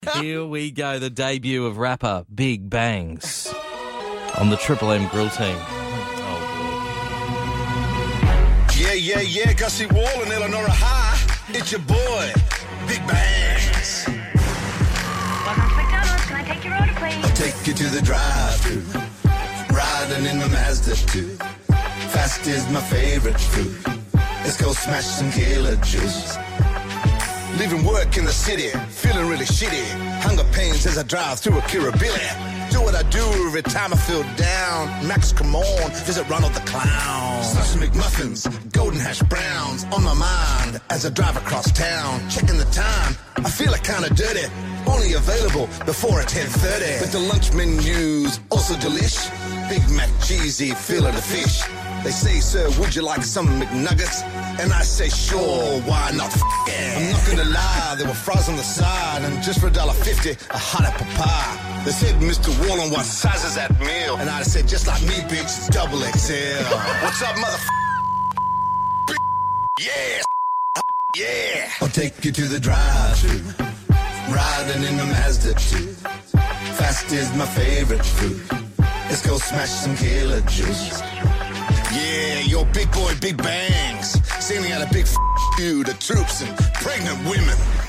Here we go, the debut of rapper Big Bangs on the Triple M Grill team. Yeah, Gussie Wall and Eleanor High. It's your boy, Big Bangs. Welcome to McDonald's. Can I take your order, please? I'll take you to the drive-thru, riding in my Mazda 2. Fast is my favorite food. Let's go smash some killer juice. Leaving work in the city, feeling really shitty. Hunger pains as I drive through a Kirribilli. Do what I do every time I feel down. Max, come on, visit Ronald the Clown. Stuffed McMuffins, golden hash browns on my mind as I drive across town. Checking the time, I feel like kinda dirty. Only available before 10:30. But the lunch menu's also delish. Big Mac cheesy, fillet of fish. They say, sir, would you like some McNuggets? And I say, sure, why not? Yeah. I'm not gonna lie, there were fries on the side, and just for $1.50, a hot apple pie. They said, Mr. Wallen, what size is that meal? And I said, just like me, bitch, it's double XL. What's up, Yeah, yeah. I'll take you to the drive-thru, riding in my Mazda 2. Fast is my favorite food. Let's go smash some killer juice. Yeah, your big boy, Big Bangs, sending out a big you to troops and pregnant women.